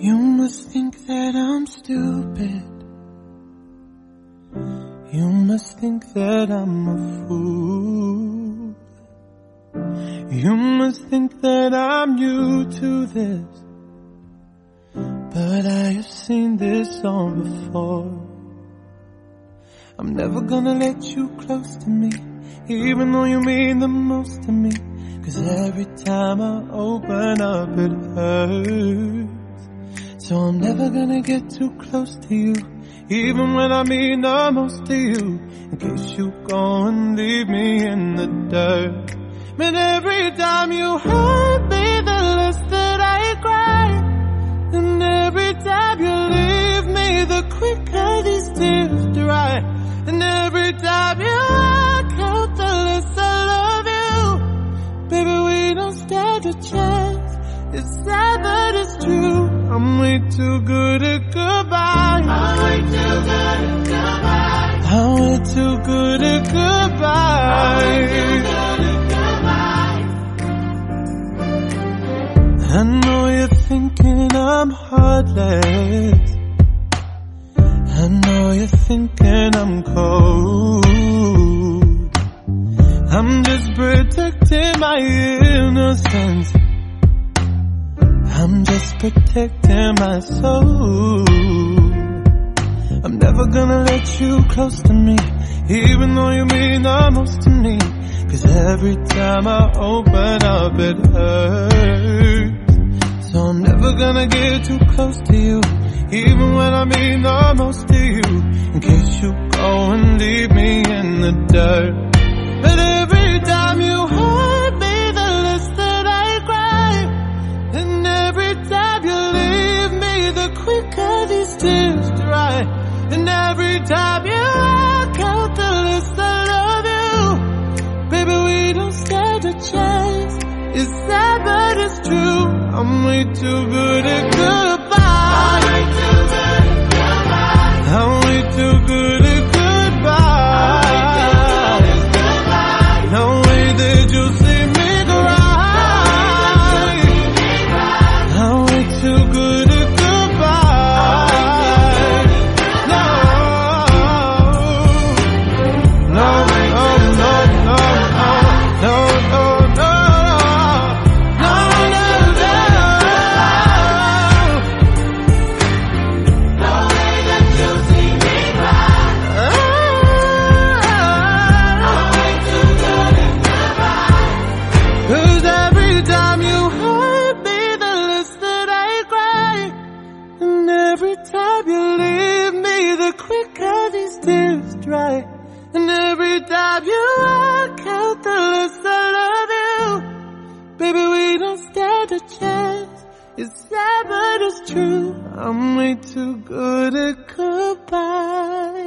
You must think that I'm stupid. You must think that I'm a fool. You must think that I'm new to this, but I have seen this song before. I'm never gonna let you close to me, even though you mean the most to me. 'Cause every time I open up it hurts. So I'm never gonna get too close to you, even when I mean the most to you, in case you go and leave me in the dirt. But every time you hurt me, the less that I cry. And every time you leave me, the quicker these tears dry. And every time you walk out, the less I love you. Baby, we don't stand a chance. It's sad but it's true. I'm way too good at goodbye. I'm way too good at goodbye. I'm way too good at goodbye. I'm way too good at goodbye. I know you're thinking I'm heartless. I know you're thinking I'm cold. I'm just protecting my innocence. I'm just protecting my soul. I'm never gonna let you close to me, even though you mean the most to me. 'Cause every time I open up it hurts. So I'm never gonna get too close to you, even when I mean the most to you, in case you go and leave me in the dirt. But every time you hurt me, the less that I cry. And every time you leave me, the quicker these tears dry. And every time you walk out, the less I love you. Baby, we don't stand a chance. It's sad but it's true. I'm way too good at goodbye. I'm way too good at goodbye. I'm way too good at goodbye. No way that you'll see me cry. I'm way too good at goodbye. No, no, no, no, no, no, no, no, no, no, no. No way that you'll see me cry. I'm way too good at goodbye. 'Cause every time you hurt me, the less that I cry. And every time you leave me, the quicker these tears dry. And every time you walk out, the less I love you. Baby, we don't stand a chance. It's sad but it's true. I'm way too good at goodbye.